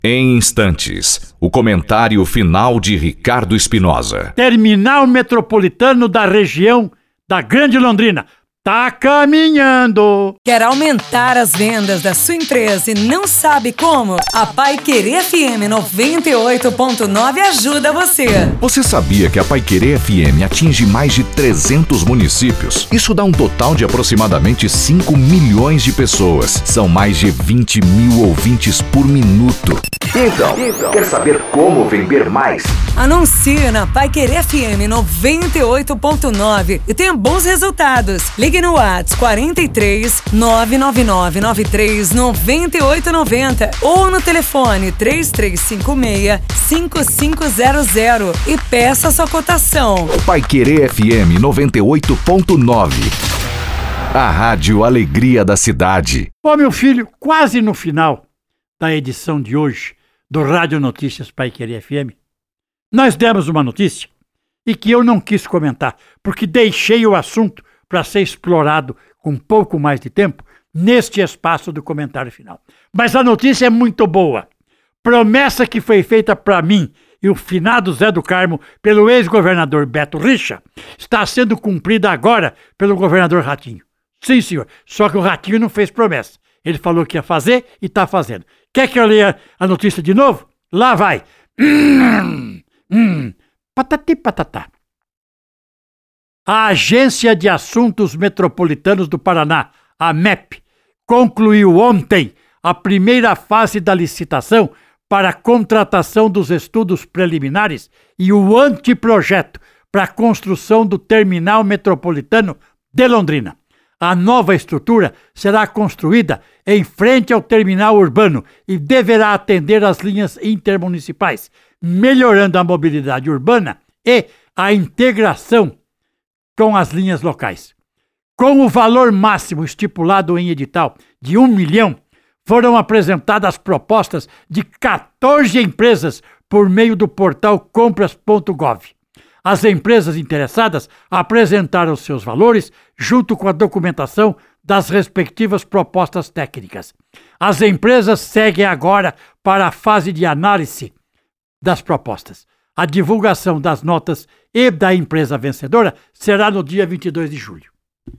Em instantes, o comentário final de Ricardo Espinosa. Terminal metropolitano da região da Grande Londrina. Tá caminhando! Quer aumentar as vendas da sua empresa e não sabe como? A Paiquerê FM 98.9 ajuda você. Você sabia que a Paiquerê FM atinge mais de 300 municípios? Isso dá um total de aproximadamente 5 milhões de pessoas. São mais de 20 mil ouvintes por minuto. Então, quer saber como vender mais? Anuncie na Paiquerê FM 98.9 e tenha bons resultados. Ligue no WhatsApp 43 999 93 9890 ou no telefone 3356 5500 e peça sua cotação. Paiquerê FM 98.9. A Rádio Alegria da Cidade. Ô meu filho, quase no final da edição de hoje do Rádio Notícias Paiquerê FM, nós demos uma notícia e que eu não quis comentar, porque deixei o assunto para ser explorado com um pouco mais de tempo neste espaço do comentário final. Mas a notícia é muito boa. Promessa que foi feita para mim e o finado Zé do Carmo pelo ex-governador Beto Richa está sendo cumprida agora pelo governador Ratinho. Sim, senhor. Só que o Ratinho não fez promessa. Ele falou que ia fazer e está fazendo. Quer que eu leia a notícia de novo? Lá vai. Patati patatá. A Agência de Assuntos Metropolitanos do Paraná, a MEP, concluiu ontem a primeira fase da licitação para a contratação dos estudos preliminares e o anteprojeto para a construção do terminal metropolitano de Londrina. A nova estrutura será construída em frente ao terminal urbano e deverá atender as linhas intermunicipais, melhorando a mobilidade urbana e a integração com as linhas locais. Com o valor máximo estipulado em edital de 1 milhão, foram apresentadas propostas de 14 empresas por meio do portal compras.gov. As empresas interessadas apresentaram seus valores junto com a documentação das respectivas propostas técnicas. As empresas seguem agora para a fase de análise das propostas. A divulgação das notas e da empresa vencedora será no dia 22 de julho.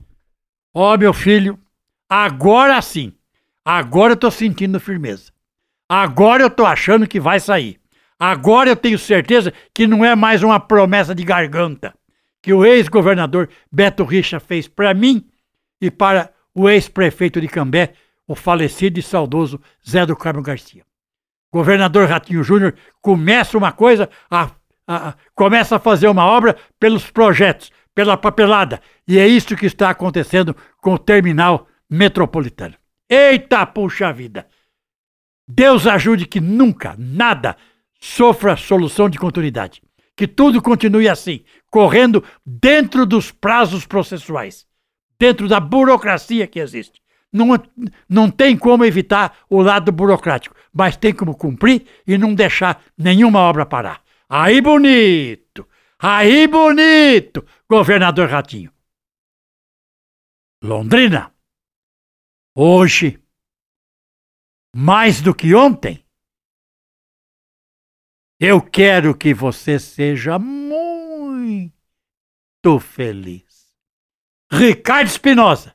Ó, meu filho, agora sim, agora eu estou sentindo firmeza. Agora eu estou achando que vai sair. Agora eu tenho certeza que não é mais uma promessa de garganta que o ex-governador Beto Richa fez para mim e para o ex-prefeito de Cambé, o falecido e saudoso Zé do Carmo Garcia. Governador Ratinho Júnior começa uma coisa, começa a fazer uma obra pelos projetos, pela papelada. E é isso que está acontecendo com o terminal metropolitano. Eita, puxa vida! Deus ajude que nunca, nada sofra solução de continuidade. Que tudo continue assim, correndo dentro dos prazos processuais, dentro da burocracia que existe. Não tem como evitar o lado burocrático, mas tem como cumprir e não deixar nenhuma obra parar. Aí bonito! Aí bonito, governador Ratinho. Londrina, hoje, mais do que ontem, eu quero que você seja muito feliz. Ricardo Espinosa,